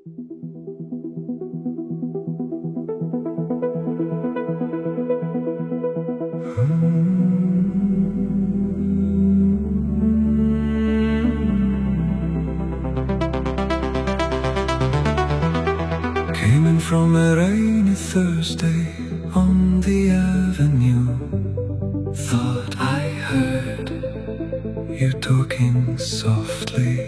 Came in from a rainy Thursday on the avenue. Thought I heard you talking softly.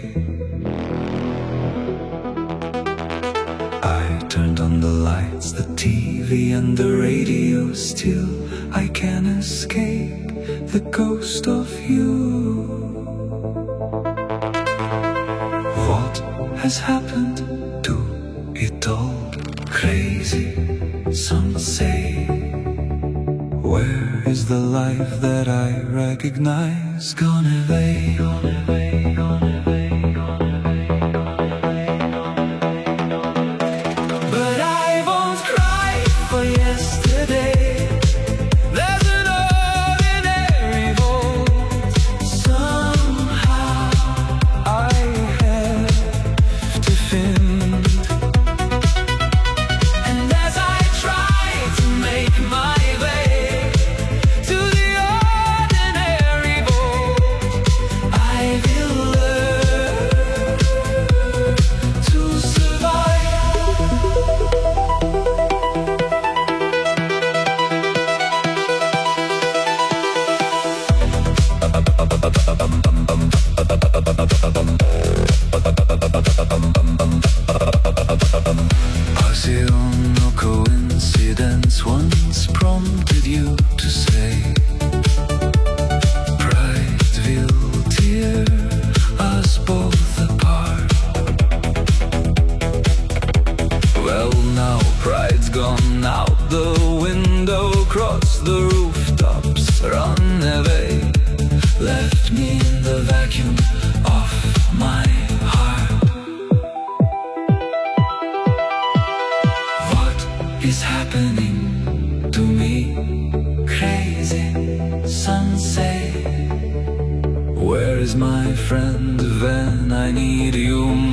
I turned on the lights, the TV and the radio. Still I can't escape the ghost of you. What has happened to it all? Crazy, some say. Where is the life that I recognize? Gone away, gone away, gone away, gone away, gone away, gone away. But I won't cry for yesterday. There's an ordinary vault. Somehow I have to find. And as I try to make my way to the ordinary vault, I will learn to survive. Passion or coincidence once prompted you to say, pride will tear us both apart. Well, now pride's gone out the window, cross the rooftops, run away, left me in the vacuum of my heart. What is happening to me? Crazy, some say. Where is my friend when I need you